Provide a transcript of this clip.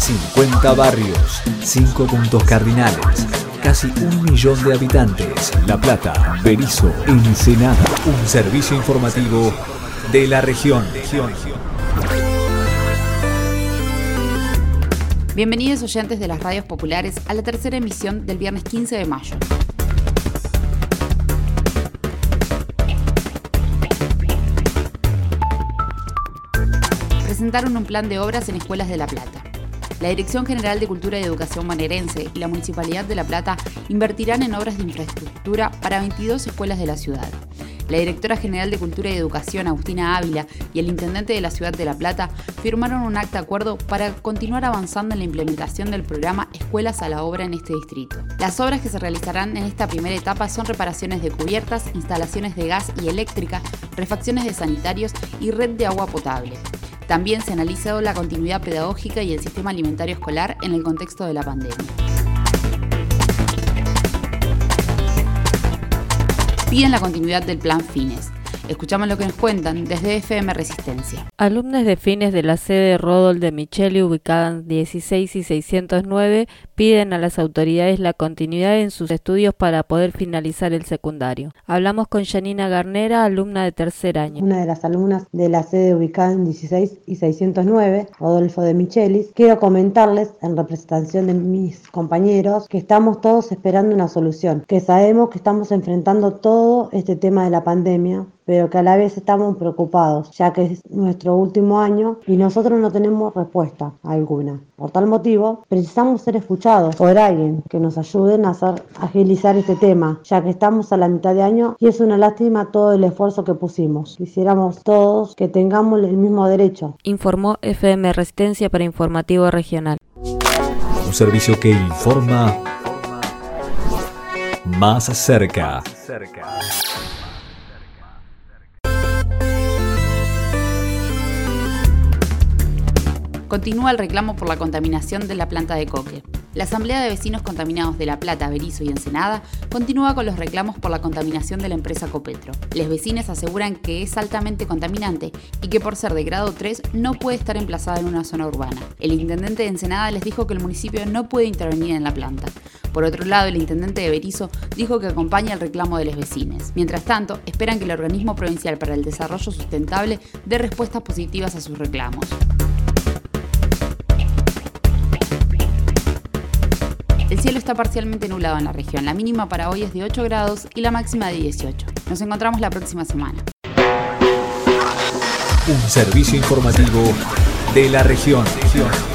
50 barrios, 5 puntos cardinales, casi 1 millón de habitantes. La Plata, Berisso, Ensenada. Un servicio informativo de la región. Bienvenidos oyentes de las radios populares a la tercera emisión del viernes 15 de mayo. Presentaron un plan de obras en escuelas de La Plata. La Dirección General de Cultura y Educación bonaerense y la Municipalidad de La Plata invertirán en obras de infraestructura para 22 escuelas de la ciudad. La Directora General de Cultura y Educación, Agustina Ávila, y el Intendente de la Ciudad de La Plata firmaron un acta de acuerdo para continuar avanzando en la implementación del programa Escuelas a la Obra en este distrito. Las obras que se realizarán en esta primera etapa son reparaciones de cubiertas, instalaciones de gas y eléctrica, refacciones de sanitarios y red de agua potable. También se ha analizado la continuidad pedagógica y el sistema alimentario escolar en el contexto de la pandemia. Piden la continuidad del plan Fines. Escuchamos lo que nos cuentan desde FM Resistencia. Alumnos de Fines de la sede Rodolfo de Micheli, ubicada en 16 y 609, piden a las autoridades la continuidad en sus estudios para poder finalizar el secundario. Hablamos con Janina Garnera, alumna de tercer año. Una de las alumnas de la sede ubicada en 16 y 609, Rodolfo de Micheli. Quiero comentarles, en representación de mis compañeros, que estamos todos esperando una solución, que sabemos que estamos enfrentando todo este tema de la pandemia, pero que a la vez estamos preocupados, ya que es nuestro último año y nosotros no tenemos respuesta alguna. Por tal motivo, precisamos ser escuchados por alguien que nos ayude a agilizar este tema, ya que estamos a la mitad de año y es una lástima todo el esfuerzo que pusimos. Quisiéramos todos que tengamos el mismo derecho. Informó FM Resistencia para Informativo Regional. Un servicio que informa más cerca. Continúa el reclamo por la contaminación de la planta de coque. La Asamblea de Vecinos Contaminados de La Plata, Berisso y Ensenada continúa con los reclamos por la contaminación de la empresa Copetro. Los vecinos aseguran que es altamente contaminante y que por ser de grado 3 no puede estar emplazada en una zona urbana. El intendente de Ensenada les dijo que el municipio no puede intervenir en la planta. Por otro lado, el intendente de Berisso dijo que acompaña el reclamo de los vecinos. Mientras tanto, esperan que el Organismo Provincial para el Desarrollo Sustentable dé respuestas positivas a sus reclamos. El cielo está parcialmente nublado en la región. La mínima para hoy es de 8 grados y la máxima de 18. Nos encontramos la próxima semana. Un servicio informativo de la región.